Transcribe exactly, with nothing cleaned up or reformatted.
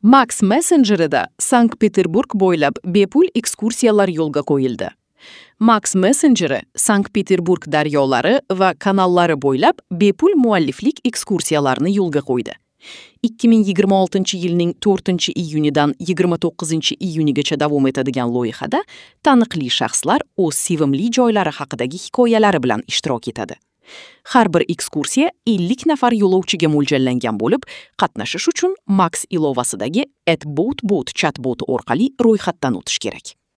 Max Messenger'ida Sankt-Peterburg bo'ylab bepul ekskursiyalar yo'lga qo'yildi. Max Messenger'i Sankt-Peterburg daryolari va kanallari bo'ylab bepul mualliflik ekskursiyalarini yo'lga qo'ydi. ikki ming yigirma oltinchi yilning to'rtinchi iyunidan yigirma to'qqizinchi iyunigacha davom etadigan loyihada taniqli shaxslar o'z sevimli joylari haqidagi hikoyalari bilan ishtirok etadi. Har bir ekskursiya ellik nafar yo'lovchiga mo'ljallangan bo'lib, qatnashish uchun Max ilovasidagi at bot bot chatbot orqali ro'yxatdan o'tish kerak.